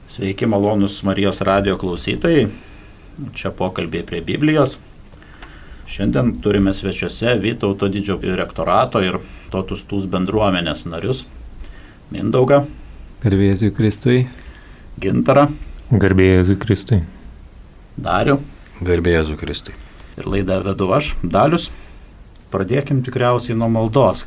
Sveiki, malonus Marijos radijo klausytojai. Čia pokalbiai prie Biblijos. Šiandien turime svečiuose Vytauto didžiojo rektorato ir Totus Tus bendruomenės narius. Mindaugą. Garbė Jėzui Kristui. Gintarą. Garbė Jėzui Kristui. Darių. Garbė Jėzui Kristui. Ir laidą vedu aš, Dalius. Pradėkim tikriausiai nuo maldos.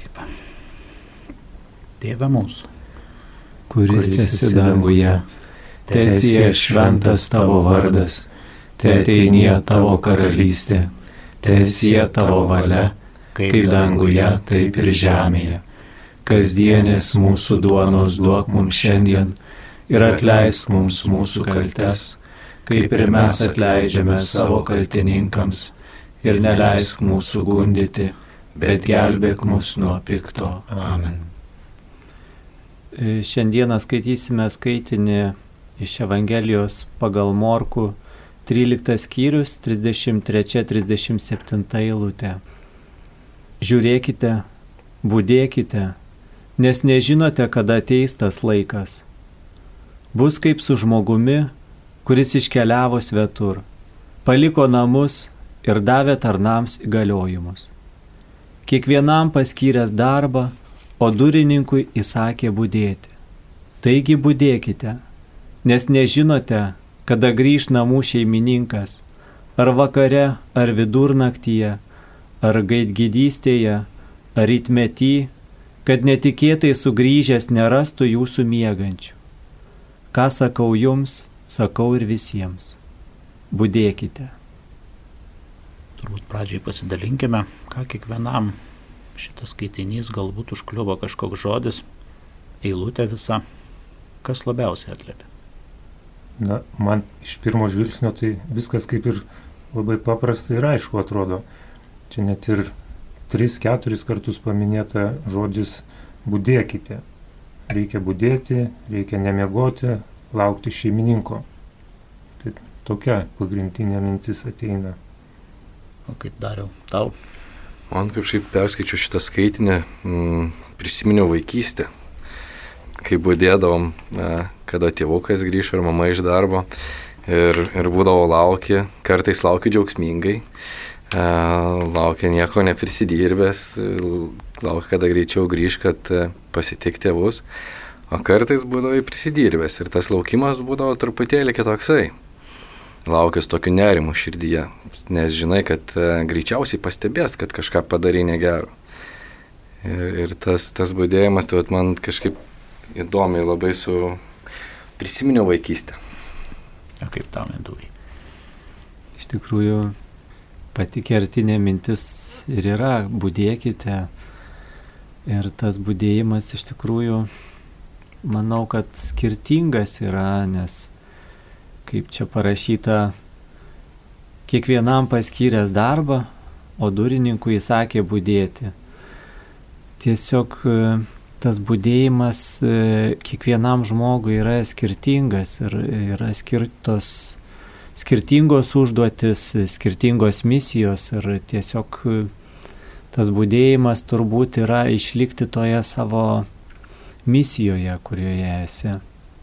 Tėve mūsų, kuris esi danguje, teesie šventas tavo vardas, teateinie tavo karalystė, teesie tavo valia, kaip danguje, taip ir žemėje. Kasdienės mūsų duonos duok mums šiandien ir atleisk mums mūsų kaltes, kaip ir mes atleidžiame savo kaltininkams, ir neleisk mūsų gundyti, bet gelbėk mus nuo pikto. Amen. Šiandieną skaitysime skaitinį iš Evangelijos pagal Morkų 13 skyrius 33-37 eilutė. Žiūrėkite, budėkite, nes nežinote, kada ateis tas laikas. Bus kaip su žmogumi, kuris iškeliavo svetur, paliko namus ir davė tarnams įgaliojimus. Kiekvienam paskyręs darbą, o durininkui įsakė budėti. Taigi budėkite, nes nežinote, kada grįš namų šeimininkas, ar vakare, ar vidurnaktyje, ar gaidgydystėje, ar rytmetį, kad netikėtai sugrįžęs nerastų jūsų miegančių. Ką sakau jums, sakau ir visiems. Budėkite. Turbūt pradžiai pasidalinkime, ką kiekvienam šitas skaitinys galbūt užkliuvo kažkoks žodis, eilutė visa, kas labiausiai atliepia. Na, man iš pirmo žvilgsnio tai viskas kaip ir labai paprastai ir aišku atrodo. Čia net ir 3-4 kartus paminėta žodis budėkite. Reikia budėti, reikia nemiegoti, laukti šeimininko. Tai tokia pagrindinė mintis ateina. O kaip Dariau, tau? Man kažkaip perskaičiu šitą skaitinį, prisiminiau vaikystę, kai budėdavom, kada tėvukas grįš ar mama iš darbo ir būdavo laukia, kartais laukia džiaugsmingai, laukia nieko neprisidirbęs, laukia, kada greičiau grįž, kad pasitik tėvus, o kartais būdavo prisidirbęs ir tas laukimas būdavo truputėlį kitoksai. Laukęs tokiu nerimu širdyje, nes žinai, kad greičiausiai pastebės, kad kažką padarai negero. Ir tas budėjimas, tai man kažkaip įdomiai labai prisiminiau vaikystę. O kaip tau, Mindaugui? Iš tikrųjų, pati kertinė mintis ir yra budėkite. Ir tas budėjimas iš tikrųjų, manau, kad skirtingas yra, nes kaip čia parašyta, kiekvienam paskyręs darbą, o durininkui įsakė budėti. Tiesiog tas budėjimas kiekvienam žmogui yra skirtingas ir yra skirtingos užduotis, skirtingos misijos ir tiesiog tas budėjimas turbūt yra išlikti toje savo misijoje, kurioje esi.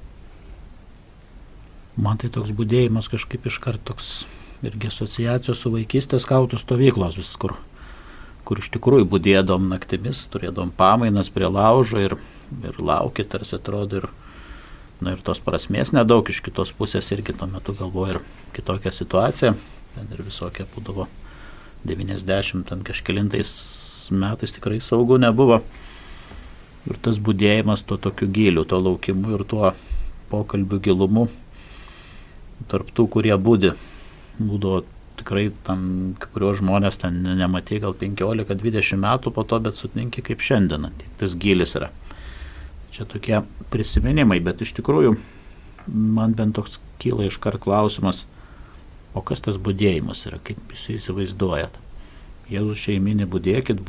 Man tai toks budėjimas kažkaip iškart toks irgi asociacijos su vaikystės skautų stovyklos vis, kur iš tikrųjų budėdom naktimis, turėdom pamainas prie laužo ir lauki, tarsi atrodo, ir tos prasmės nedaug, iš kitos pusės irgi tuo metu galvoju ir kitokią situaciją, ten ir visokie būdavo 90 kažkelintais metais tikrai saugu nebuvo. Ir tas budėjimas tuo tokiu giliu, tuo laukimu ir tuo pokalbių gilumu. Tarp tų, kurie būdavo tikrai tam, kai kurios žmonės ten nematė gal 15-20 metų po to, bet sutinki kaip šiandien, tas gilis yra. Čia tokie prisiminimai, bet iš tikrųjų man bent toks kyla iškart klausimas, o kas tas budėjimas yra, kaip jūs įsivaizduojat? Jėzus šeiminį budėkit,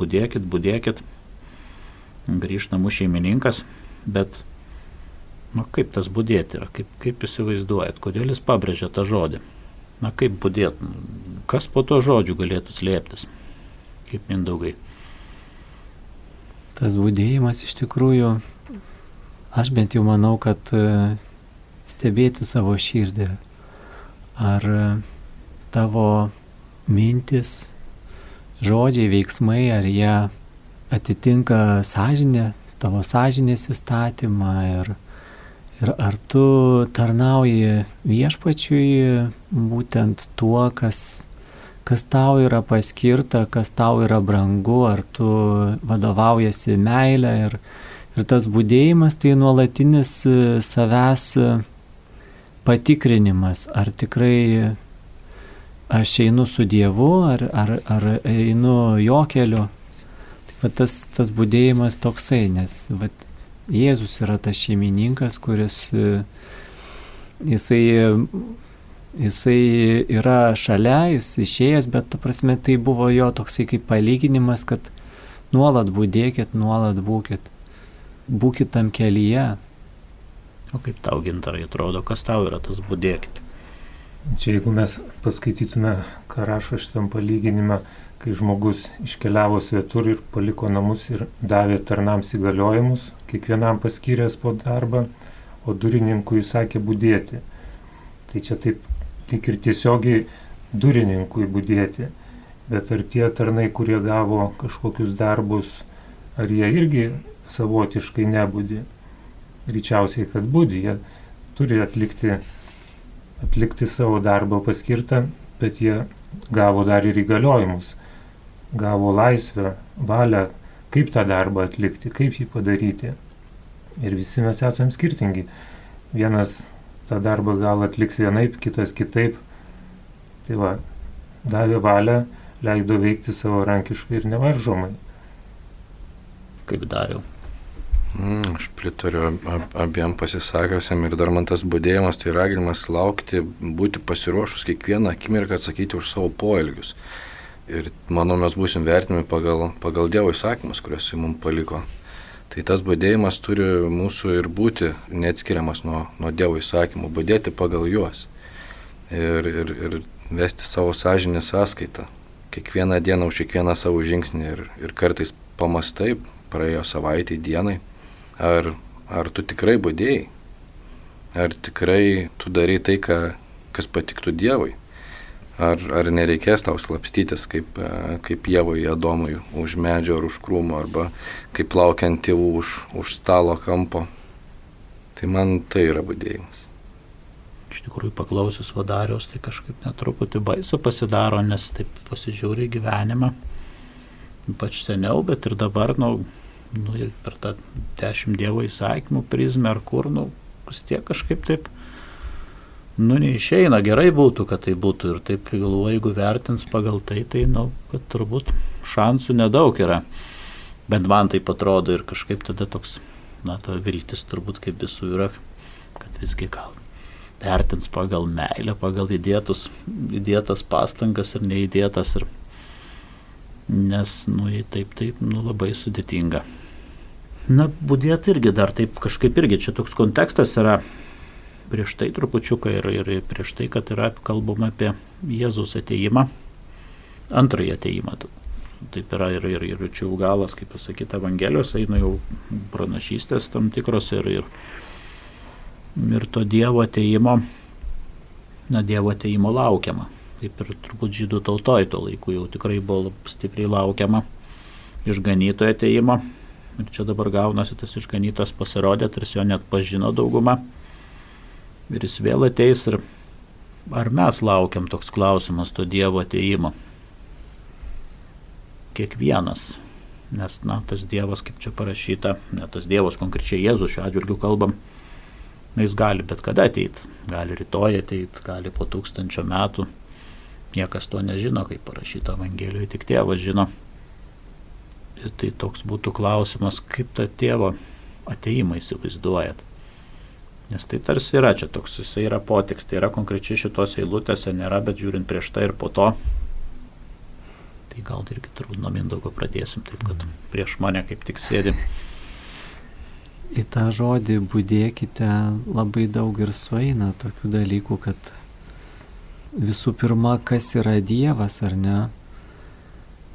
grįž namų šeimininkas, bet kaip tas budėti yra, kaip įsivaizduojat, kodėl jis pabrėžia tą žodį? Kaip budėt, kas po to žodžių galėtų slėptis, kaip Mindaugai? Tas budėjimas iš tikrųjų, aš bent jau manau, kad stebėti savo širdį. Ar tavo mintis, žodžiai, veiksmai, ar jie atitinka sąžinę, tavo sąžinės įstatymą ir ar tu tarnauji viešpačiui būtent tuo, kas tau yra paskirta, kas tau yra brangu, ar tu vadovaujasi meilę ir tas budėjimas tai nuolatinis savęs patikrinimas, ar tikrai aš einu su Dievu, ar einu jo keliu. Tai tas budėjimas toksai, nes Jėzus yra tas šeimininkas, kuris jisai yra šalia, jis išėjęs, bet ta prasme tai buvo jo toksai kaip palyginimas, kad nuolat budėkit, nuolat būkit tam kelyje. O kaip tau, Gintarai, atrodo, kas tau yra tas budėkit? Čia jeigu mes paskaitytume, ką rašo šitam palyginime, kai žmogus iškeliavo svetur ir paliko namus ir davė tarnams įgaliojimus, kiekvienam paskyręs po darbą, o durininkui sakė budėti. Tai čia taip lyg ir tiesiogiai durininkui budėti. Bet ar tie tarnai, kurie gavo kažkokius darbus, ar jie irgi savotiškai nebudi? Greičiausiai, kad budi. Jie turi atlikti savo darbą paskirtą, bet jie gavo dar ir įgaliojimus. Gavo laisvę, valią, kaip tą darbą atlikti, kaip jį padaryti. Ir visi mes esam skirtingi. Vienas tą darbą gal atliks vienaip, kitas kitaip. Tai va, davė valią, leido veikti savarankiškai ir nevaržomai. Kaip Dariau? Aš pritariu abiem pasisakiusiam ir dar man tas budėjimas, tai raginimas laukti, būti pasiruošus kiekvieną akimirką atsakyti už savo poelgius. Ir manau, mes būsim vertinami pagal Dievo įsakymus, kuriuos jis mums paliko. Tai tas budėjimas turi mūsų ir būti neatskiriamas nuo Dievo įsakymų, budėti pagal juos. Ir vesti savo sąžinę sąskaitą. Kiekvieną dieną už kiekvieną savo žingsnį ir kartais pamastai, praėjo savaitei, dienai, ar tu tikrai budėjai, ar tikrai tu darai tai, kas patiktų Dievui. Ar nereikės tau slapstytis kaip Ievui Adomui už medžio ar už krūmo, arba kaip laukiant tėvų už stalo kampo. Tai man tai yra budėjimas. Iš tikrųjų, paklausius Dariaus, tai kažkaip netruputį baisu pasidaro, nes taip pasižiūri gyvenimą, ypač seniau, bet ir dabar, ir per tą 10 Dievo įsakymų prizmę ar kur, vis tiek kažkaip taip, neišeina. Gerai būtų, kad tai būtų, ir taip galvoju, jeigu vertins pagal tai, kad turbūt šansų nedaug yra. Bent man taip atrodo ir kažkaip tada toks, ta viltis turbūt kaip visų yra, kad visgi gal vertins pagal meilę, pagal įdėtas pastangas ir neįdėtas. Nes, taip, labai sudėtinga. Budėti irgi dar taip kažkaip irgi, čia toks kontekstas yra prieš tai trupučiuką ir prieš tai, kad yra kalbama apie Jėzaus atėjimą, antrąjį atėjimą. Taip yra ir čia jau galas, kaip pasakyta, Evangelijos, eina jau pranašystės tam tikros ir to Dievo atėjimo, Dievo atėjimo laukiama. Kaip ir turbūt žydų tautoj tuo laiku jau tikrai buvo stipriai laukiama išganytojo atėjimo. Ir čia dabar gaunasi tas išganytas pasirodė, tarsi jo net pažino dauguma. Ir jis vėl ateis. Ir ar mes laukiam, toks klausimas, to Dievo atėjimo? Kiekvienas. Nes, tas Dievas, kaip čia parašyta, ne tas Dievas, konkrečiai Jėzus šiuo atžvilgiu kalbam, jis gali bet kada ateiti. Gali rytoj ateiti, gali po 1000 metų. Niekas to nežino, kaip parašyta Evangelijoje, tik Tėvas žino. Ir tai toks būtų klausimas, kaip tą Tėvo atėjimą įsivaizduojat. Nes tai tarsi yra čia toks, jisai yra potekstė, yra konkrečiai šitos eilutėse, nėra, bet žiūrint prieš tai ir po to. Tai gal irgi turbūt nuo Mindaugo pradėsim, taip kad prieš mane kaip tik sėdi. Į tą žodį budėkite labai daug ir sueina tokių dalykų, kad visų pirma, kas yra Dievas, ar ne?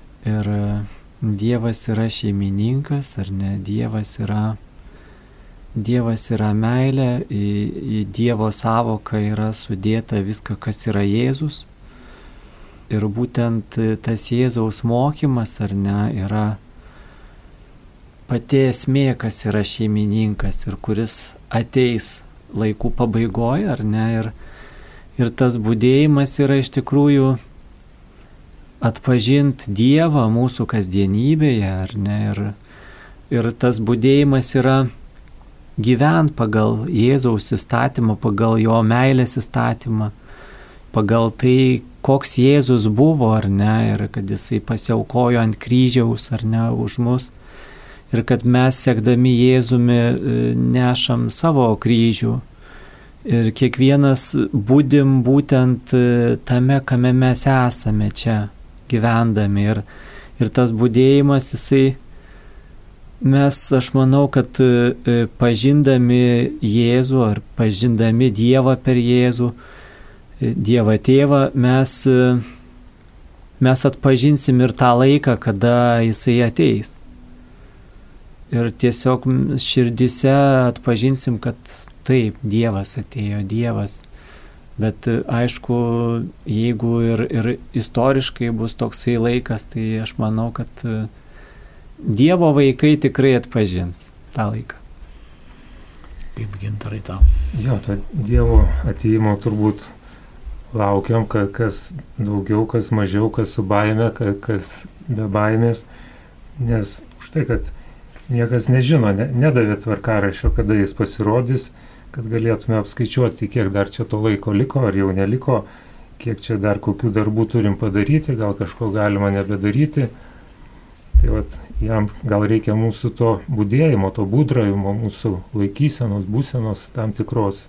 Ir Dievas yra šeimininkas, ar ne? Dievas yra Dievas yra meilė, į Dievo sąvoką yra sudėta viską, kas yra Jėzus. Ir būtent tas Jėzaus mokymas, ar ne, yra pati esmė, kas yra šeimininkas ir kuris ateis laikų pabaigoje, ar ne. Ir tas budėjimas yra iš tikrųjų atpažinti Dievą mūsų kasdienybėje, ar ne. Ir tas budėjimas yra gyvent pagal Jėzaus įstatymą, pagal jo meilės įstatymą, pagal tai, koks Jėzus buvo, ar ne, ir kad jisai pasiaukojo ant kryžiaus, ar ne, už mus. Ir kad mes, sekdami Jėzumi, nešam savo kryžių. Ir kiekvienas budim būtent tame, kame mes esame čia gyvendami. Ir tas budėjimas, aš manau, kad pažindami Jėzų ar pažindami Dievą per Jėzų, Dievą Tėvą, mes atpažinsim ir tą laiką, kada jisai ateis. Ir tiesiog širdise atpažinsim, kad taip, Dievas atėjo, Dievas. Bet aišku, jeigu ir istoriškai bus toksai laikas, tai aš manau, kad Dievo vaikai tikrai atpažins tą laiką. Kaip Gintarai tau? Jo, tą Dievo atėjimo turbūt laukiam, kas daugiau, kas mažiau, kas su baime, kas be baimės. Nes už tai, kad niekas nežino, nedavė tvarkaraščio, kada jis pasirodys, kad galėtume apskaičiuoti, kiek dar čia to laiko liko, ar jau neliko, kiek čia dar kokių darbų turim padaryti, gal kažko galima nebedaryti. Tai vat, jam gal reikia mūsų to budėjimo, to būdravimo, mūsų laikysenos, būsenos tam tikros.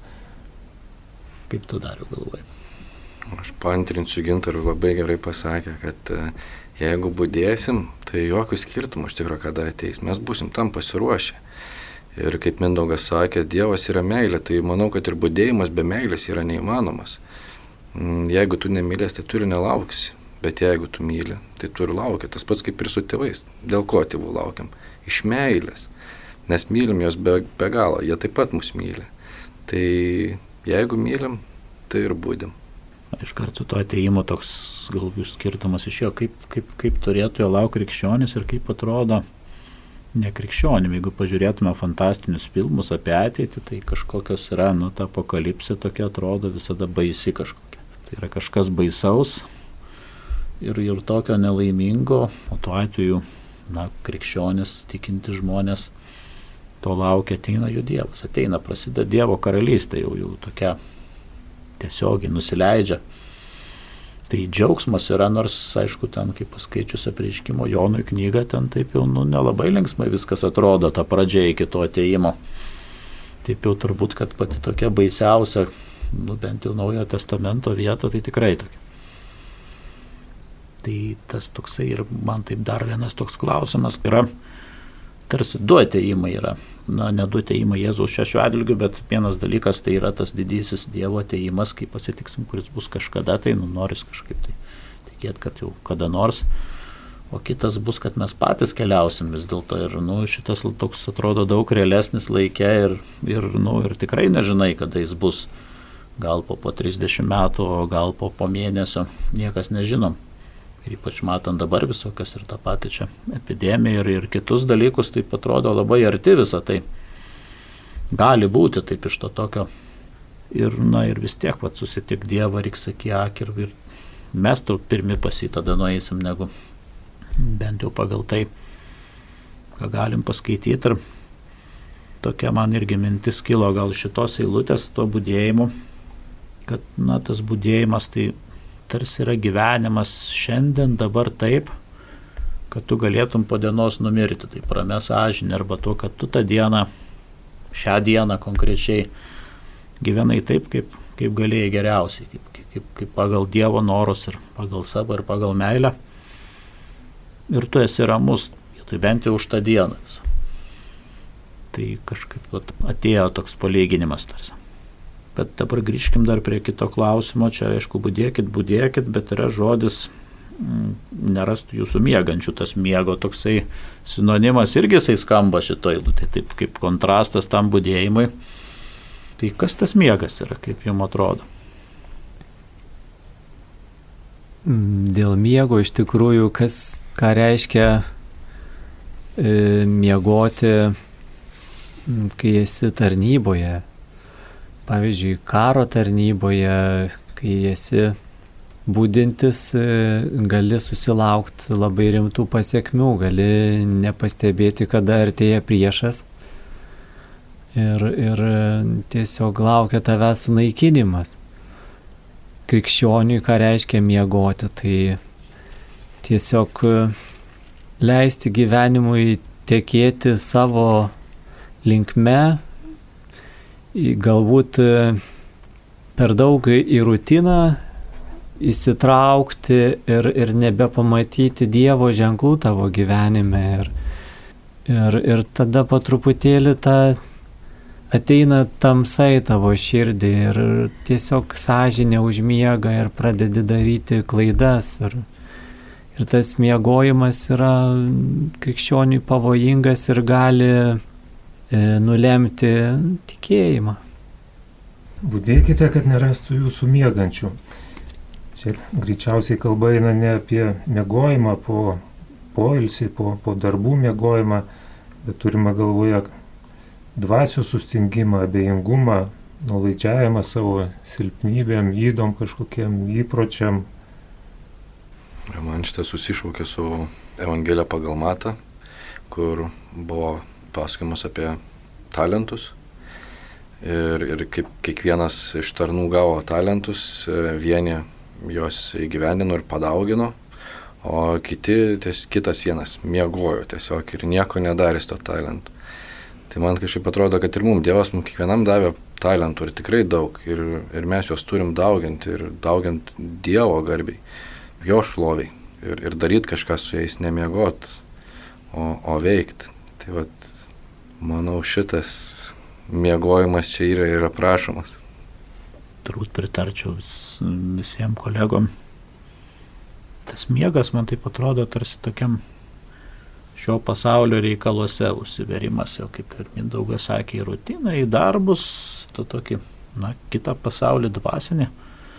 Kaip tu Dariau galvoji? Aš paantrinsiu, Gintarui labai gerai pasakė, kad jeigu budėsim, tai jokių skirtumų iš tikrųjų kada ateis. Mes būsim tam pasiruošę. Ir kaip Mindaugas sakė, Dievas yra meilė, tai manau, kad ir budėjimas be meilės yra neįmanomas. Jeigu tu nemylės, tai tu ir nelauksi. Bet jeigu tu myli, tai tu ir lauki. Tas pats kaip ir su tėvais. Dėl ko tėvų laukiam? Iš meilės. Nes mylim jos be galo, jie taip pat mus myli. Tai jeigu mylim, tai ir būdim. Iškart su to atėjimo toks galbūt skirtumas iš jo, kaip turėtų jo laukti krikščionis ir kaip atrodo nekrikščionim. Jeigu pažiūrėtume fantastinius filmus apie ateitį, tai kažkokios yra, ta apokalipsė tokia atrodo visada baisi kažkokia. Tai yra kažkas baisaus ir tokio nelaimingo, o tuo atveju, krikščionis, tikinti žmonės, to laukia, ateina jų Dievas, ateina, prasideda Dievo karalystė, jau tokia tiesiogiai nusileidžia. Tai džiaugsmas yra, nors, aišku, ten, kaip paskaičius apreiškimo Jonui knygą, ten taip jau nelabai linksmai viskas atrodo, ta pradžia iki to atėjimo. Taip jau turbūt, kad pati tokia baisiausia, bent jau Naujojo Testamento vieta, tai tikrai tokia. Tai tas toksai ir man taip dar vienas toks klausimas yra, tarsi du atėjimai yra. Ne du atėjimai Jėzaus šiuo atžvilgiu, bet vienas dalykas tai yra tas didysis Dievo atėjimas, kai pasitiksim, kuris bus kažkada, tai noris kažkaip tai tikėti, kad jau kada nors. O kitas bus, kad mes patys keliausim vis dėlto. Ir šitas toks atrodo daug realesnis laike ir tikrai nežinai, kada jis bus. Gal po 30 metų, o gal po mėnesio, niekas nežinom. Ir ypač matant dabar visokios ir tą patį čia epidemiją ir kitus dalykus, taip atrodo labai arti visą tai. Gali būti taip iš to tokio. Ir vis tiek susitik Dievą, reiks akį akį ir mes tu pirmi pas jį tada nueisim, negu bent jau pagal tai, ką galim paskaityti. Ir tokia man irgi mintis kilo gal šitos eilutės, to budėjimu, kad tas budėjimas tai tarsi yra gyvenimas šiandien, dabar taip, kad tu galėtum po dienos numirti, tai ramia sąžinė, arba to, kad tu tą dieną, šią dieną konkrečiai gyvenai taip, kaip galėjai geriausiai, kaip pagal Dievo norus ir pagal savo ir pagal meilę. Ir tu esi ramus, tai bent jau už tą dieną visą. Tai kažkaip atėjo toks palyginimas tarsi. Bet dabar grįžkim dar prie kito klausimo. Čia, aišku, budėkit, bet yra žodis nerastų jūsų miegančių. Tas miego toksai sinonimas irgi jisai skamba šitoj eilutėje, taip kaip kontrastas tam budėjimui. Tai kas tas miegas yra, kaip jums atrodo? Dėl miego iš tikrųjų, ką reiškia miegoti, kai esi tarnyboje. Pavyzdžiui, karo tarnyboje, kai esi budintis, gali susilaukti labai rimtų pasiekmių, gali nepastebėti, kada artėja priešas ir tiesiog laukia tavęs sunaikinimas. Krikščioniui, ką reiškia miegoti, tai tiesiog leisti gyvenimui tekėti savo linkme, galbūt per daug į rutiną įsitraukti ir nebepamatyti Dievo ženklų tavo gyvenime. Ir tada po truputėlį ateina tamsa į tavo širdį ir tiesiog sąžinė užmiega ir pradedi daryti klaidas. Ir tas miegojimas yra krikščioniui pavojingas ir gali nulemti tikėjimą. Budėkite, kad nerastų jūsų miegančių. Čia greičiausiai kalba eina ne apie miegojimą po poilsį, po darbų miegojimą, bet turime galvoje dvasios sustingimą, abejingumą, nuolaidžiavimą savo silpnybėm, ydom kažkokiem įpročiam. Man šitas susišaukė su Evangelija pagal Matą, kur buvo pasakojimas apie talentus. Ir kaip kiekvienas iš tarnų gavo talentus, vieni jos įgyvendino ir padaugino, o kitas vienas miegojo tiesiog ir nieko nedarė su to talentu. Tai man kažkaip atrodo, kad ir Dievas mums kiekvienam davė talentų ir tikrai daug, ir mes juos turim dauginti ir dauginti Dievo garbiai, jo šloviai ir daryti kažką su jais, nemiegot, o veikti. Tai vat, manau, šitas miegojimas čia yra prašomas. Turbūt pritarčiau visiems kolegom. Tas miegas man taip atrodo tarsi tokiam šio pasaulio reikaluose užsiverimas, jau kaip ir Mindaugas sakė, į rutiną, į darbus, tokį, kitą pasaulį dvasinį.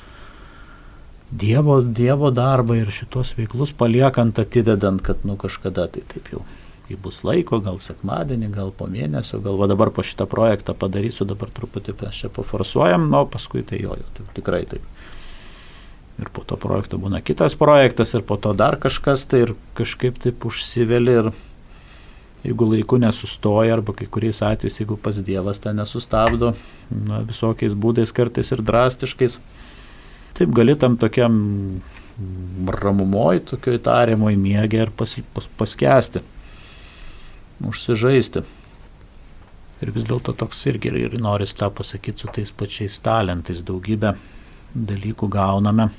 Dievo darbą ir šitos veiklus paliekant, atidedant, kad kažkada tai taip jau, kai bus laiko, gal sekmadienį, gal po mėnesio, gal dabar po šitą projektą padarysiu, dabar truputį mes čia paforsuojam, paskui tai jo, tai tikrai taip. Ir po to projekto būna kitas projektas, ir po to dar kažkas, tai ir kažkaip taip užsiveli, ir jeigu laiku nesustoja, arba kai kuriais atvejais, jeigu pas Dievas tą nesustabdo, visokiais būdais, kartais ir drastiškais, taip gali tam tokiam ramumoj, tokioj tariamoj miegė ir paskęsti, užsižaisti. Ir vis dėlto toks irgi ir noris tą pasakyti su tais pačiais talentais, daugybę dalykų gauname.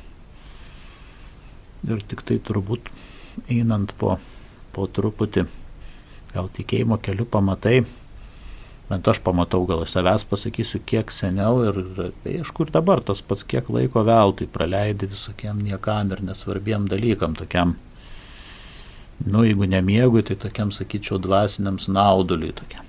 Ir tik tai turbūt einant po truputį, gal tikėjimo keliu pamatai, bent aš pamatau, gal aš savęs pasakysiu, kiek seniau ir aišku ir dabar tas pats, kiek laiko veltui praleidi visokiem niekam ir nesvarbiem dalykam, tokiam, jeigu nemiegui, tai tokiam, sakyčiau, dvasiniam snauduliui tokiam.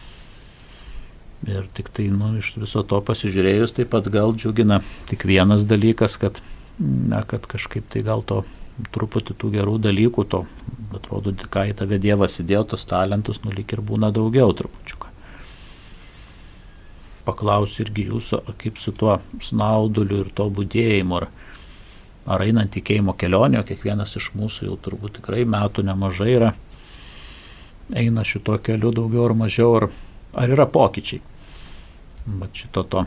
Ir tik tai, iš viso to pasižiūrėjus, taip pat gal džiugina tik vienas dalykas, kad kažkaip tai gal to truputį tų gerų dalykų, to, atrodo, ką į tave Dievas įdėjo, tos talentus, lyg ir būna daugiau trupučiuką. Paklausiu irgi jūsų, kaip su tuo snauduliu ir to budėjimu, ar einant tikėjimo kelionio, kiekvienas iš mūsų jau turbūt tikrai metų nemažai yra, eina šito keliu daugiau ar mažiau, ar yra pokyčiai, bet šito to.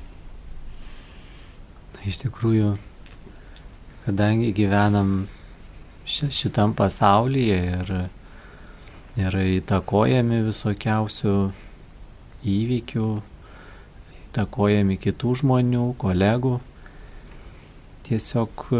Iš tikrųjų, kadangi gyvenam šitam pasaulyje ir įtakojami visokiausių įvykių, įtakojami kitų žmonių, kolegų, tiesiog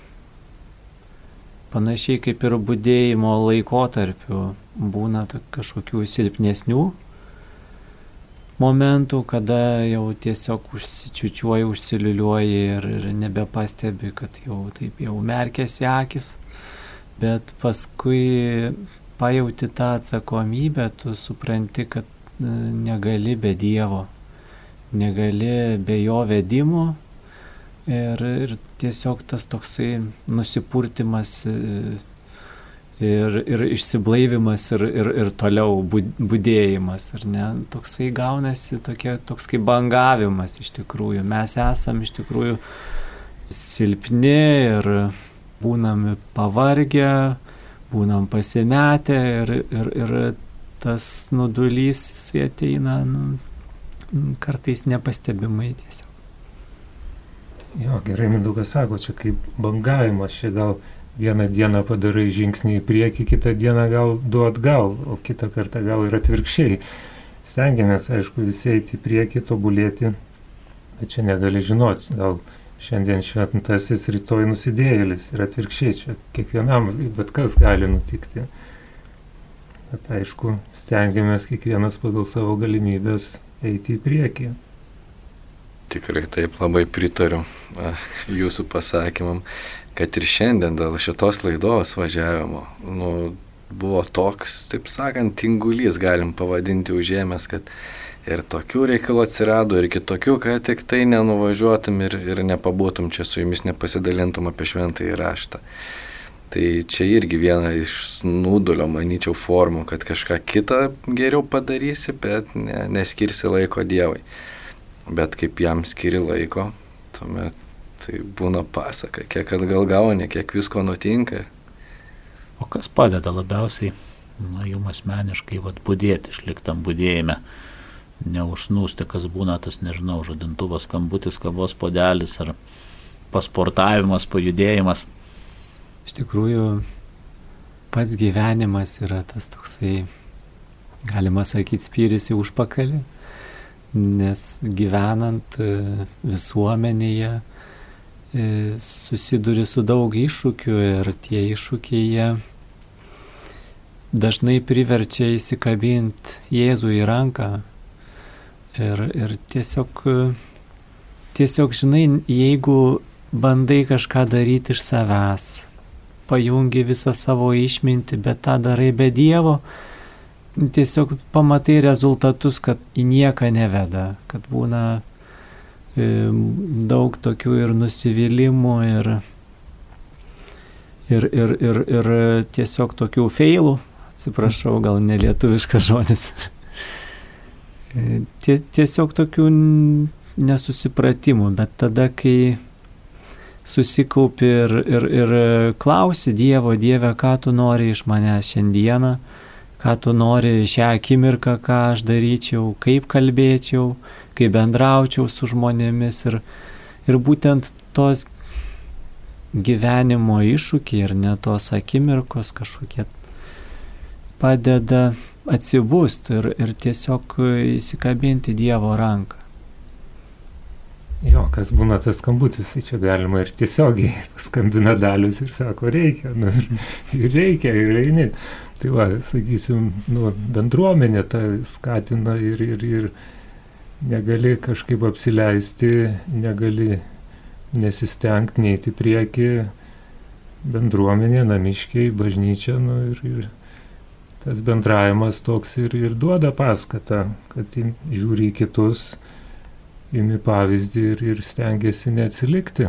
panašiai kaip ir budėjimo laikotarpiu būna kažkokių silpnesnių momentų, kada jau tiesiog užsičiučiuoji, užsiliuliuoji ir nebepastebi, kad jau taip jau merkėsi akis. Bet paskui pajauti tą atsakomybę, tu supranti, kad negali be Dievo, negali be Jo vedimo ir tiesiog tas toksai nusipurtimas ir išsiblaivimas ir toliau budėjimas, ar ne? Toksai gaunasi toks kaip bangavimas iš tikrųjų. Mes esam iš tikrųjų silpni ir būnam pavargę, būnam pasimetę ir tas nudulys, jisai ateina kartais nepastebimai tiesiog. Jo, gerai Mindaugas sako, čia kaip bangavimas, čia gal vieną dieną padarai žingsnį į priekį, kitą dieną gal du atgal, o kitą kartą gal ir atvirkščiai. Stengiamės, aišku, visi eiti į priekį, tobulėti, bet čia negali žinoti, gal šiandien šventasis, rytoj nusidėjėlis ir atvirkščiai, čia kiekvienam bet kas gali nutikti. Bet aišku, stengiamės kiekvienas pagal savo galimybės eiti į priekį. Tikrai taip, labai pritariu jūsų pasakymam, kad ir šiandien dėl šitos laidos važiavimo buvo toks, taip sakant, tingulys, galim pavadinti, užėmęs, kad ir tokių reikalų atsirado, ir kitokių, kad tik tai nenuvažiuotum ir nepabūtum čia su jumis, nepasidalintum apie šventąjį raštą. Tai čia irgi viena iš snūdulio, manyčiau, formų, kad kažką kitą geriau padarysi, bet neskirsi laiko Dievui. Bet kaip jam skiri laiko, tuomet tai būna pasaka, kiek atgal gauni, kiek visko nutinka. O kas padeda labiausiai, jum asmeniškai, budėti, išliktam budėjime, neužsnūsti, kas būna tas, nežinau, žadintuvas, skambutis, kavos puodelis ar pasportavimas, pajudėjimas? Iš tikrųjų, pats gyvenimas yra tas toksai, galima sakyti, spyris į užpakalį, nes gyvenant visuomenėje susiduri su daug iššūkių ir tie iššūkiai jie dažnai priverčia įsikabinti Jėzų į ranką ir tiesiog, žinai, jeigu bandai kažką daryti iš savęs, pajungi visą savo išmintį, bet tą darai be Dievo, tiesiog pamatai rezultatus, kad į nieką neveda, kad būna daug tokių ir nusivylimų ir tiesiog tokių feilų, atsiprašau, gal nelietuviškas žodis. Tiesiog tokių nesusipratimų, bet tada, kai susikaupi ir klausi Dievo, Dieve, ką tu nori iš manęs šiandieną, ką tu nori šią akimirką, ką aš daryčiau, kaip kalbėčiau, kaip bendraučiau su žmonėmis ir būtent tos gyvenimo iššūkiai ir ne tos akimirkos kažkokie padeda atsibūsti ir tiesiog įsikabinti Dievo ranką. Jo, kas būna tas skambutis, tai čia galima ir tiesiogiai skambina Dalius ir sako, reikia, ir reikia, ir eini. Tai va, sakysim, bendruomenė tą skatina ir negali kažkaip apsileisti, negali nesistengti, neiti prieki, bendruomenė, namiškiai, bažnyčia, ir tas bendravimas toks ir duoda paskatą, kad žiūri į kitus, imi pavyzdį ir stengiasi neatsilikti.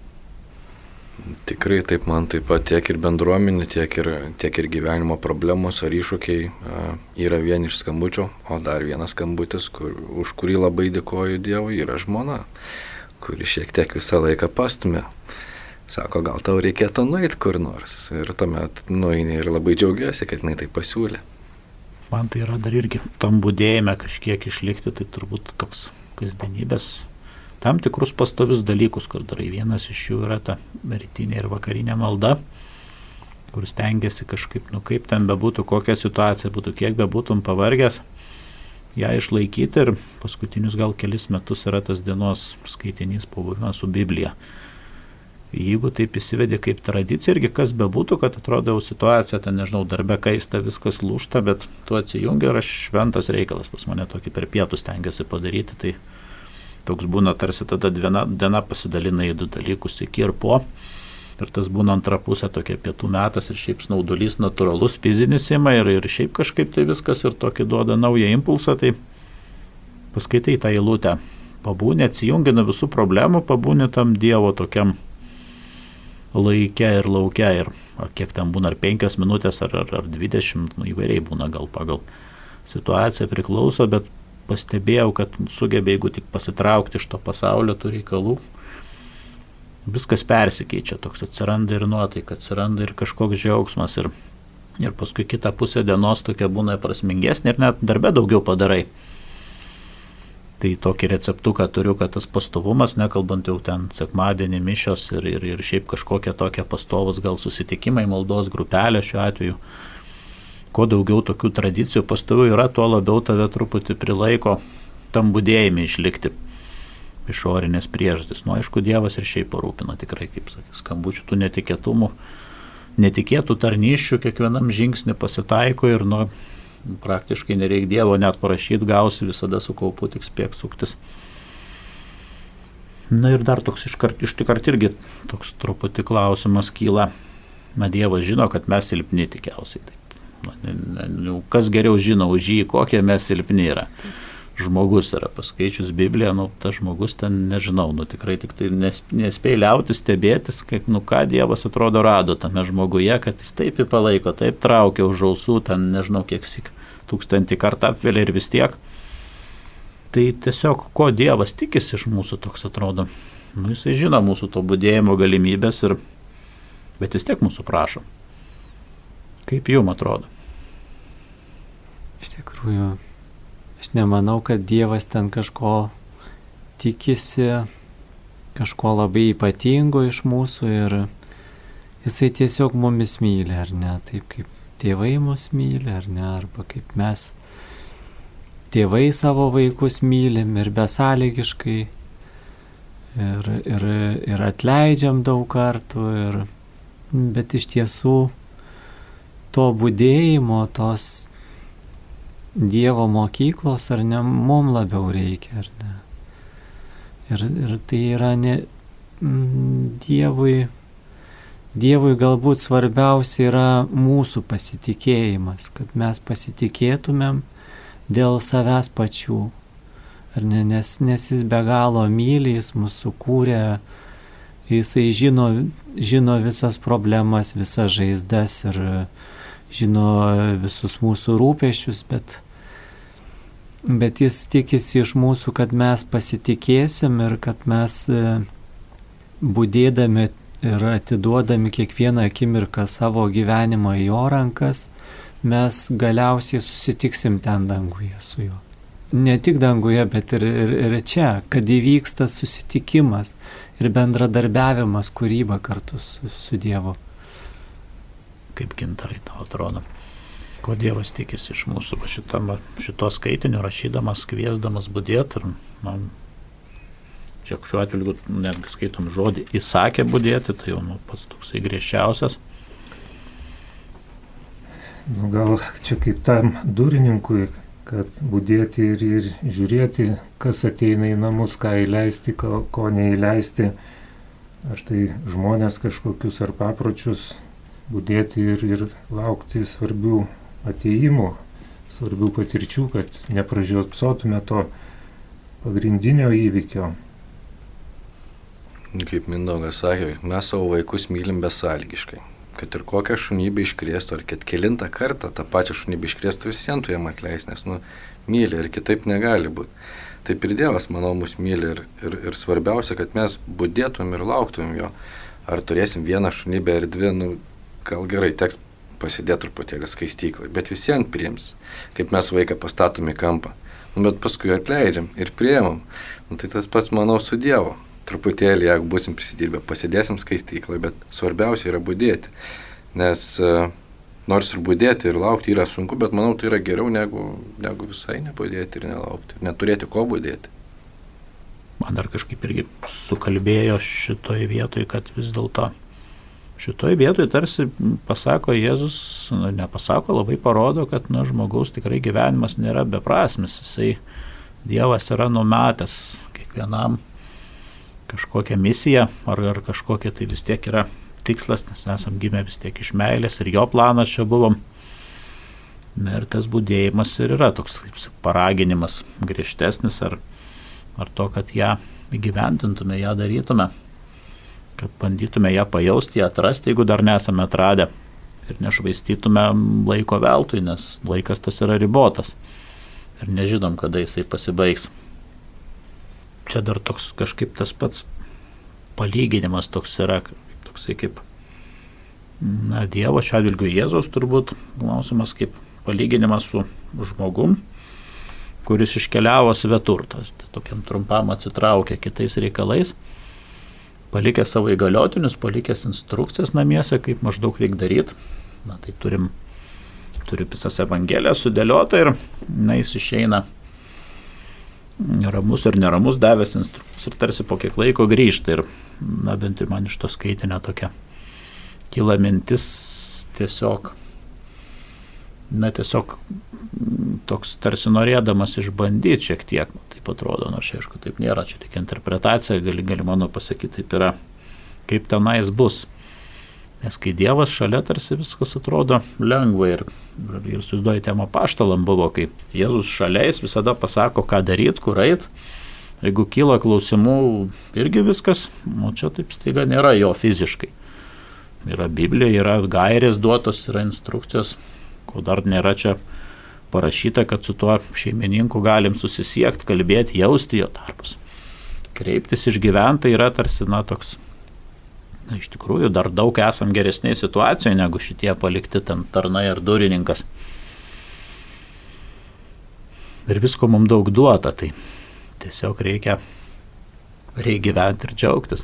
Tikrai taip, man taip pat tiek ir bendruomenė, tiek ir gyvenimo problemos ar iššūkiai yra vieni iš skambučių, o dar vienas skambutis, už kurį labai dėkoju Dievui, yra žmona, kuri šiek tiek visą laiką pastumė. Sako, gal tau reikėtų nueiti kur nors. Ir tuomet nueini ir labai džiaugiuosi, kad jinai tai pasiūlė. Man tai yra dar irgi tam budėjime kažkiek išlikti, tai turbūt toks kasdienybės, tam tikrus pastovius dalykus, kur darai. Vienas iš jų yra ta rytinė ir vakarinė malda, kur stengiasi kažkaip, kaip ten bebūtų, kokia situacija būtų, kiek bebūtum pavargęs, ją išlaikyti ir paskutinius gal kelis metus yra tas dienos skaitinys pabuvimas su Biblija. Jeigu taip įsivedė kaip tradicija, irgi kas bebūtų, kad atrodo jau situacija, ten nežinau, darbe kaista, viskas lūžta, bet tu atsijungi ir aš šventas reikalas pas mane tokį per pietus stengiasi padaryti, tai toks būna tarsi tada diena pasidalina į 2 dalykus, iki ir po. Ir tas būna antra pusė tokia pietų metas ir šiaip snaudulys natūralus, fizinis ima ir šiaip kažkaip tai viskas ir tokį duoda naują impulsą, tai paskaitai tą eilutę, pabūni, atsijungi nuo visų problemų, pabūni tam Dievo tokiam laike ir lauke ir ar kiek ten būna, ar 5 minutės, ar 20, įvairiai būna gal pagal situaciją priklauso, bet pastebėjau, kad sugebė, jeigu tik pasitraukti iš to pasaulio tų reikalų, viskas persikeičia, toks atsiranda ir nuotaika, atsiranda ir kažkoks džiaugsmas ir paskui kitą pusę dienos tokia būna prasmingesnė ir net darbe daugiau padarai. Tai tokį receptuką turiu, kad tas pastovumas, nekalbant jau ten sekmadienį mišios ir šiaip kažkokie tokie pastovus gal susitikimai, maldos grupelė šiuo atveju. Kuo daugiau tokių tradicijų pastovių yra, tuo labiau tave truputį prilaiko tam budėjime išlikti. Išorinės priežastys. Aišku, Dievas ir šiaip parūpina tikrai, kaip sakė, skambučių tų netikėtumų, netikėtų tarnysčių kiekvienam žingsnį pasitaiko ir praktiškai nereik Dievo net parašyti, gausi visada su kaupu, tik spėk suktis. Ir dar toks ištikart irgi toks truputį klausimas kyla. Dievas žino, kad mes silpni tikriausiai. Kas geriau žino už jį, kokie mes silpni yra. Žmogus yra paskaičius Bibliją, tas žmogus ten nežinau, tikrai tik tai nespėj liauti stebėtis, kaip, ką Dievas atrodo rado tame žmoguje, kad jis taip palaiko, taip traukia už ausų, ten nežinau kiek 1000 kartą apvėlė ir vis tiek. Tai tiesiog, ko Dievas tikisi iš mūsų, toks atrodo. Jisai žino mūsų to budėjimo galimybės, bet vis tiek mūsų prašo. Kaip jums atrodo? Iš tikrųjų, aš nemanau, kad Dievas ten kažko tikisi, kažko labai ypatingo iš mūsų ir jisai tiesiog mumis myli, ar ne, taip kaip tėvai mus myli, ar ne, arba kaip mes tėvai savo vaikus mylim ir besąlygiškai ir atleidžiam daug kartų, bet iš tiesų to budėjimo, tos Dievo mokyklos, ar ne, mums labiau reikia, ar ne. Ir tai yra ne Dievui galbūt svarbiausia yra mūsų pasitikėjimas, kad mes pasitikėtumėm dėl savęs pačių, ar ne, nes jis be galo myli, jis mūsų sukūrė, jisai žino visas problemas, visas žaizdas ir žino visus mūsų rūpesčius, bet jis tikisi iš mūsų, kad mes pasitikėsim ir kad mes budėdami ir atiduodami kiekvieną akimirką savo gyvenimą į jo rankas, mes galiausiai susitiksim ten danguje su juo. Ne tik danguje, bet ir čia, kad įvyksta susitikimas ir bendradarbiavimas, kūryba kartu su Dievu. Kaip Gintarai tau atrodo, ko Dievas tikisi iš mūsų šito skaitinio, rašydamas, kviesdamas budėti. Ir čia šiuo atveju netgi skaitom žodį įsakė budėti, tai jau pats toksai griežčiausias. Gal čia kaip tam durininkui, kad budėti ir žiūrėti, kas ateina į namus, ką įleisti, ko neįleisti, ar tai žmonės kažkokius ar papročius, budėti ir laukti svarbių ateimų, svarbių patirčių, kad nepražiopsotume to pagrindinio įvykio. Kaip Mindaugas sakė, mes savo vaikus mylim besąlygiškai. Kad ir kokią šunybę iškrėstų, ar kad kelintą kartą tą pačią šunybę iškrėstų, visiems tu jam atleis, nes myli ir kitaip negali būti. Taip ir Dievas, manau, mus myli ir svarbiausia, kad mes budėtum ir lauktum jo. Ar turėsim vieną šunybę ar 2, gal gerai, teks pasidėti truputėlį skaistyklai, bet visiems priims, kaip mes vaiką pastatom į kampą. Bet paskui atleidžiam ir priimam. Tai tas pats, manau, su Dievu. Truputėlį, jeigu būsim prisidirbę, pasidėsim skaistyklai, bet svarbiausia yra budėti. Nes nors ir budėti ir laukti yra sunku, bet manau, tai yra geriau negu visai nebudėti ir nelaukti. Ir neturėti ko budėti. man dar kažkaip irgi sukalbėjo šitoj vietoj, kad vis dėlto šitoj vietoj tarsi pasako Jėzus, nepasako, labai parodo, kad žmogaus tikrai gyvenimas nėra beprasmis, jisai Dievas yra numatęs kiekvienam kažkokią misiją, ar kažkokia tai vis tiek yra tikslas, nes esam gimę vis tiek iš meilės ir jo planas čia buvom. Ir tas budėjimas ir yra toks kaip paraginimas griežtesnis, ar to, kad ją įgyventintume, ją darytume, kad bandytume ją pajausti, ją atrasti, jeigu dar nesame atradę, ir nešvaistytume laiko veltui, nes laikas tas yra ribotas ir nežinom, kada jisai pasibaigs. Čia dar toks kažkaip tas pats palyginimas toks yra, toksai kaip Dievo, šiuo atžvilgiu Jėzaus turbūt klausimas, kaip palyginimas su žmogum, kuris iškeliavo svetur, tas tokiam trumpam atsitraukė kitais reikalais, palikęs savo įgaliotinius, palikęs instrukcijas namiese, kaip maždaug reikia daryti. Tai turiu visas Evangelijas sudėliota ir jis išeina ramus ir neramus, davęs instrukcijas ir tarsi po kiek laiko grįžta. Ir bent jau man iš to skaitinio tokia kyla mintis tiesiog toks tarsi norėdamas išbandyti šiek tiek, taip atrodo, nors aišku taip nėra, čia tik interpretacija, gali mano pasakyti, taip yra, kaip tenais bus. Nes kai Dievas šalia, tarsi viskas atrodo lengva ir suizduoja tiem apaštalam buvo, kai Jėzus šalia, jis visada pasako, ką daryti, kur eit. Jeigu kyla klausimų, irgi viskas, čia taip staiga nėra jo fiziškai. Yra Biblija, yra gairės duotos, yra instrukcijos, ko dar nėra čia parašyta, kad su tuo šeimininku galim susisiekti, kalbėti, jausti jo darbus. Kreiptis išgyventi yra tarsi, toks, iš tikrųjų, dar daug esam geresnėje situacijoje, negu šitie palikti ten tarnai ar durininkas. Ir visko mums daug duota, tai tiesiog reikia gyventi ir džiaugtis.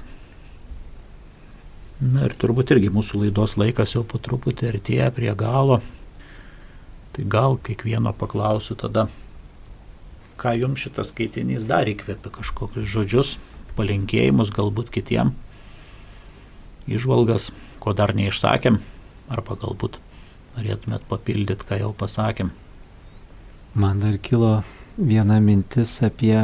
Ir turbūt irgi mūsų laidos laikas jau po truputį artėja prie galo. Tai gal kiekvieno paklausiu tada, ką jums šitas skaitinys dar įkvėpia, kažkokius žodžius, palinkėjimus galbūt kitiem, įžvalgas, ko dar neišsakėm, arba galbūt norėtumėt papildyti, ką jau pasakėm. Man dar kilo viena mintis apie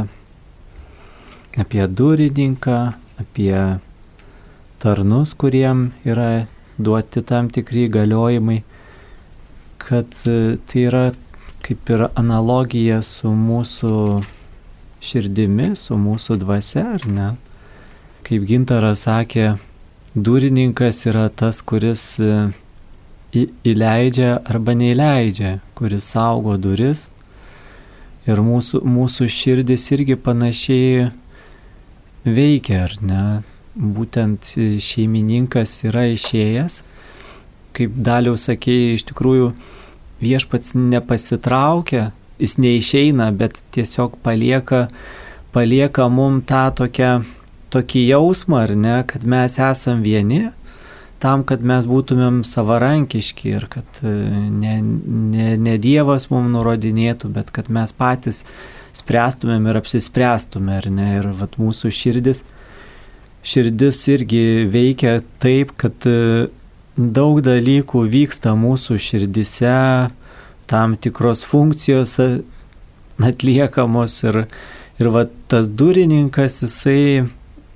durininką, apie tarnus, kuriem yra duoti tam tikri įgaliojimai, kad tai yra kaip ir analogija su mūsų širdimi, su mūsų dvasia, ar ne? Kaip Gintaras sakė, durininkas yra tas, kuris įleidžia arba neįleidžia, kuris saugo duris. Ir mūsų širdis irgi panašiai veikia, ar ne? Būtent šeimininkas yra išėjęs, kaip Daliau sakėjai, iš tikrųjų viešpats nepasitraukia, jis neišeina, bet tiesiog palieka mum tą tokį jausmą, ar ne, kad mes esam vieni, tam, kad mes būtumėm savarankiški ir kad ne Dievas mums nurodinėtų, bet kad mes patys spręstumėm ir apsispręstumėm, ar ne, ir mūsų širdis irgi veikia taip, kad daug dalykų vyksta mūsų širdise, tam tikros funkcijos atliekamos ir tas durininkas, jisai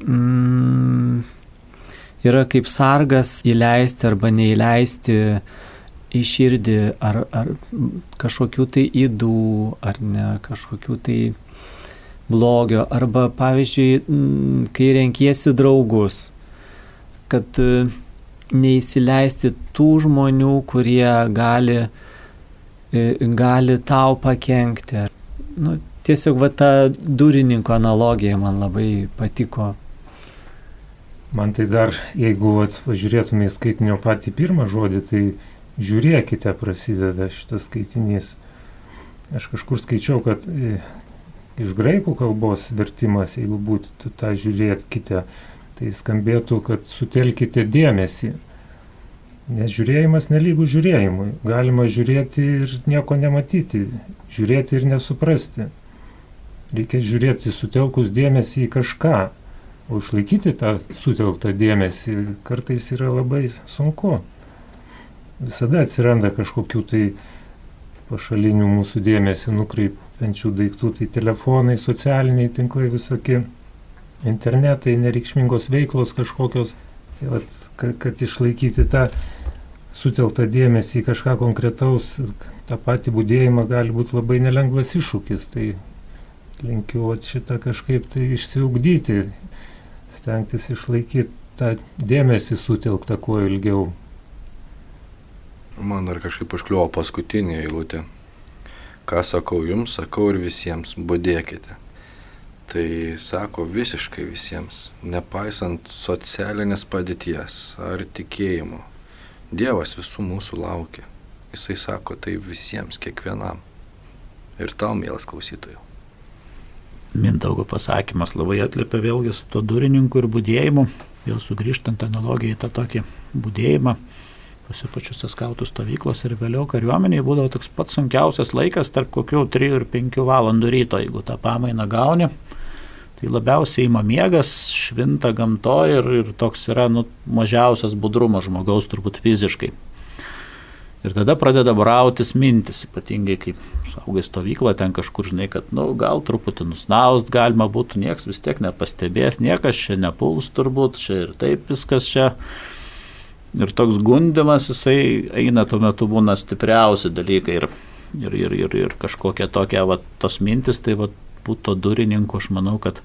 yra kaip sargas įleisti arba neįleisti į širdį ar kažkokių tai ydų, ar ne, kažkokių tai blogio, arba pavyzdžiui, kai renkiesi draugus, kad neįsileisti tų žmonių, kurie gali tau pakenkti. Tiesiog ta durininko analogija man labai patiko. Man tai dar, jeigu pažiūrėtume į skaitinio patį pirmą žodį, tai žiūrėkite prasideda šitas skaitinys. Aš kažkur skaičiau, kad iš graikų kalbos vertimas, jeigu būtų tą žiūrėkite, tai skambėtų, kad sutelkite dėmesį. Nes žiūrėjimas nelygų žiūrėjimui. Galima žiūrėti ir nieko nematyti, žiūrėti ir nesuprasti. reikia žiūrėti sutelkus dėmesį į kažką, o išlaikyti tą sutelktą dėmesį kartais yra labai sunku. Visada atsiranda kažkokių tai pašalinių mūsų dėmesį nukreipiančių daiktų, tai telefonai, socialiniai tinklai visokie, internetai, nereikšmingos veiklos kažkokios. Tai vat, kad išlaikyti tą sutelktą dėmesį į kažką konkretaus, tą patį budėjimą gali būti labai nelengvas iššūkis. Tai linkiu šitą kažkaip tai išsiugdyti, stengtis išlaikyti tą dėmesį sutelktą kuo ilgiau. Man dar kažkaip užkliuvo paskutinė eilutė. Ką sakau jums, sakau ir visiems, budėkite. Tai sako visiškai visiems, nepaisant socialinės padėties ar tikėjimo. Dievas visų mūsų laukia. Jisai sako tai visiems, kiekvienam. Ir tau, mielas klausytojau. Mindaugo pasakymas labai atliepia vėlgi su to durininku ir budėjimu. Vėl sugrįžtant analogiją į tą tokį budėjimą. Tuose pačiuose skautų stovyklos ir vėliau kariuomeniai būdavo toks pats sunkiausias laikas tarp kokių 3 ir 5 valandų ryto, jeigu tą pamainą gauni. Tai labiausiai ima miegas, švinta gamtoje ir toks yra mažiausias budrumas žmogaus turbūt fiziškai. Ir tada pradeda brautis mintis, ypatingai kaip saugai stovyklą, ten kažkur žinai, kad gal truputį nusnaust galima būtų, nieks vis tiek nepastebės, niekas čia nepuls turbūt, čia ir taip viskas čia. Ir toks gundimas, jisai eina tuo metu būna stipriausi dalykai ir kažkokia tokia tos mintis, tai būtų durininkų, aš manau, kad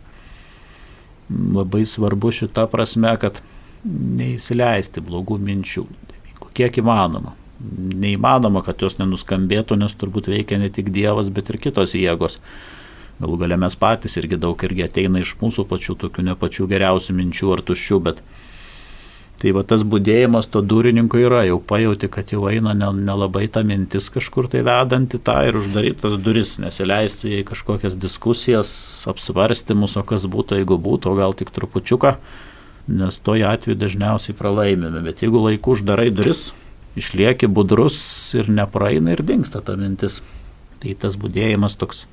labai svarbu šita prasme, kad neįsileisti blogų minčių, kiek įmanoma. Neįmanoma, kad jos nenuskambėtų, nes turbūt veikia ne tik Dievas, bet ir kitos jėgos. Galų gale mes patys irgi daug ateina iš mūsų pačių tokių ne pačių geriausių minčių ar tuščių, bet tai tas budėjimas to durininko yra, jau pajauti, kad jau eina nelabai ta mintis kažkur tai vedanti tą ir uždarytas duris, nesileistų į kažkokias diskusijas, apsvarstymus, o kas būtų, jeigu būtų, o gal tik trupučiuką, nes toje atveju dažniausiai pralaimime, bet jeigu laiku uždarai duris, išlieki budrus ir nepraeina ir dingsta ta mintis. Tai tas budėjimas toks,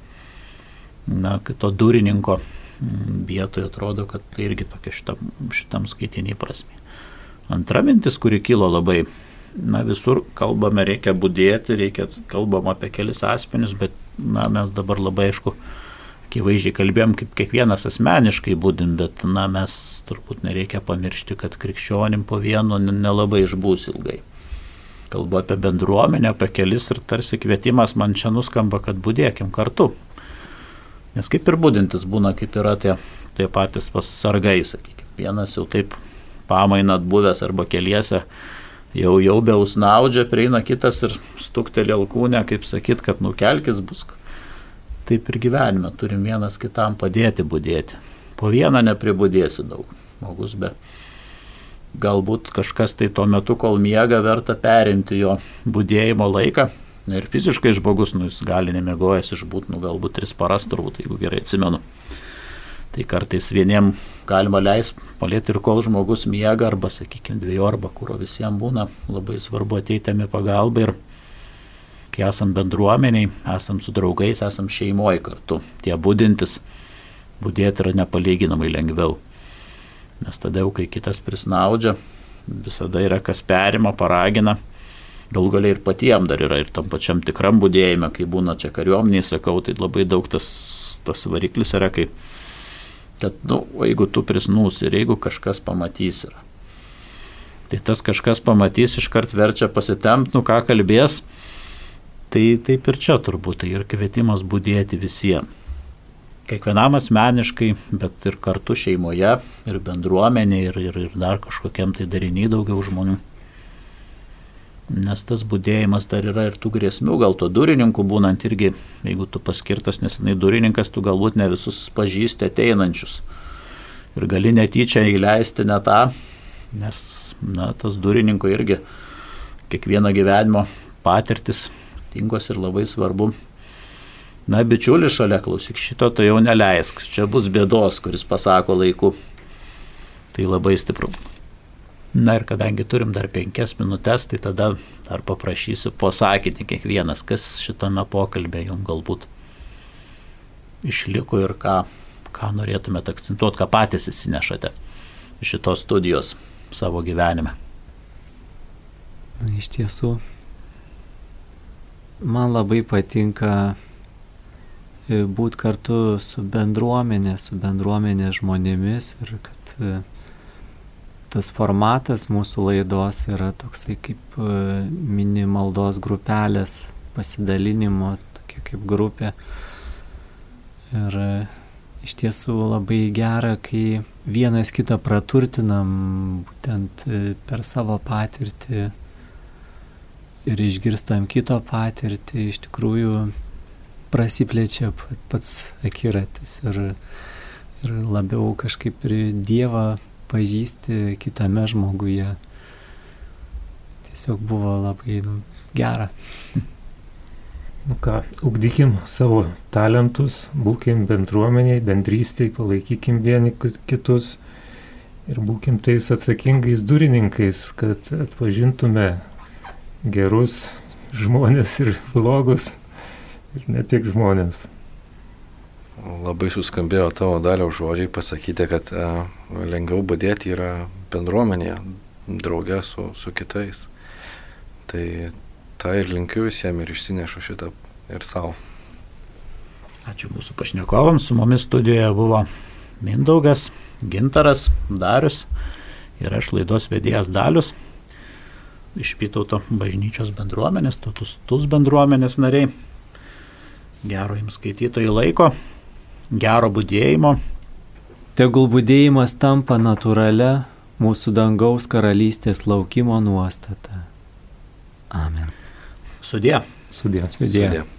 to durininko vietoje atrodo, kad tai irgi tokia šitam skaitiniai prasme. Antra mintis, kuri kilo labai, visur kalbame, reikia budėti, kalbam apie kelis asmenius, bet mes dabar labai aišku, akivaizdžiai kalbėjom, kaip kiekvienas asmeniškai budim, bet mes turbūt nereikia pamiršti, kad krikščionim po vienu nelabai išbūs ilgai. Kalbu apie bendruomenę, apie kelis ir tarsi kvietimas man čia nuskamba, kad budėkim kartu. Nes kaip ir budintis būna, kaip yra tie patys sargai, sakykime. Vienas jau taip pamainą atbuvęs arba keliese jau be usnaudžia, prieina kitas ir stukteli alkūnę, kaip sakyt, kad nukelkis bus. Taip ir gyvenime turim vienas kitam padėti budėti. Po vieną nepribudėsi daug žmogus, bet galbūt kažkas tai tuo metu, kol miega, verta perimti jo budėjimo laiką. Ir fiziškai žmogus, jis gali nemiegojęs išbūt, galbūt 3 paras turbūt, jeigu gerai atsimenu. Tai kartais vieniem galima leis palėti ir kol žmogus miega, arba, sakykime, 2 arba kuro visiems būna, labai svarbu ateitėmi pagalba ir kai esam bendruomeniai, esam su draugais, esam šeimoje kartu. Tie budintis, budėti yra nepalyginamai lengviau. Nes tada jau, kai kitas prisnaudžia, visada yra kas perima, paragina. Galų galiai ir patiem dar yra ir tam pačiam tikram budėjime, kai būna čia kariuomeniai, sakau, tai labai daug tas variklis yra, kad, jeigu tu prisnūsi ir jeigu kažkas pamatys yra. Tai tas kažkas pamatys, iškart verčia pasitempt, ką kalbės, tai taip ir čia turbūt, tai ir kvietimas budėti visiems. Kiekvienam asmeniškai, bet ir kartu šeimoje, ir bendruomenė, ir dar kažkokiam tai dariniai daugiau žmonių. Nes tas budėjimas dar yra ir tų grėsmių, gal to durininkų būnant irgi, jeigu tu paskirtas nesenai durininkas, tu galbūt ne visus pažįsti ateinančius. Ir gali netyčia įleisti ne tą, nes tas durininko irgi kiekvieno gyvenimo patirtis tingos ir labai svarbu. Bičiulis šalia, klausyk, šito to jau neleisk, čia bus bėdos, kuris pasako laiku. Tai labai stipru. Ir kadangi turim dar 5 minutės, tai tada dar paprašysiu pasakyti kiekvienas, kas šitame pokalbė jums galbūt išliko ir ką norėtumėte akcentuoti, ką patys įsinešate iš šitos studijos savo gyvenime. Na, iš tiesų, man labai patinka būti kartu su bendruomenė žmonėmis ir kad tas formatas mūsų laidos yra toksai kaip mini maldos grupelės pasidalinimo, tokia kaip grupė. Ir iš tiesų labai gera, kai vienas kitą praturtinam būtent per savo patirtį ir išgirstam kito patirtį, iš tikrųjų prasiplečia pats akiratis ir labiau kažkaip ir Dievą pažįsti kitame žmoguje. Tiesiog buvo labai gera. Nu ką, ugdykim savo talentus, būkim bendruomeniai, bendrystėj, palaikykim vieni kitus ir būkim tais atsakingais durininkais, kad atpažintume gerus žmonės ir blogus ir ne tik žmonės. Labai suskambėjo tavo Daliaus žodžiai pasakyti, kad lengviau budėti yra bendruomenėje, drauge su kitais. Tai tą ir linkiu visiems ir išsinešu šitą ir savo. Ačiū mūsų pašnekovams. Su mumis studijoje buvo Mindaugas, Gintaras, Darius ir aš laidos vedėjas Dalius iš Vytauto bažnyčios bendruomenės, TUS bendruomenės nariai. Gero jums skaitytojų laiko, gero budėjimo. Tegul budėjimas tampa natūralia mūsų dangaus karalystės laukimo nuostata. Amen. Sudie. Sudie. Sudie.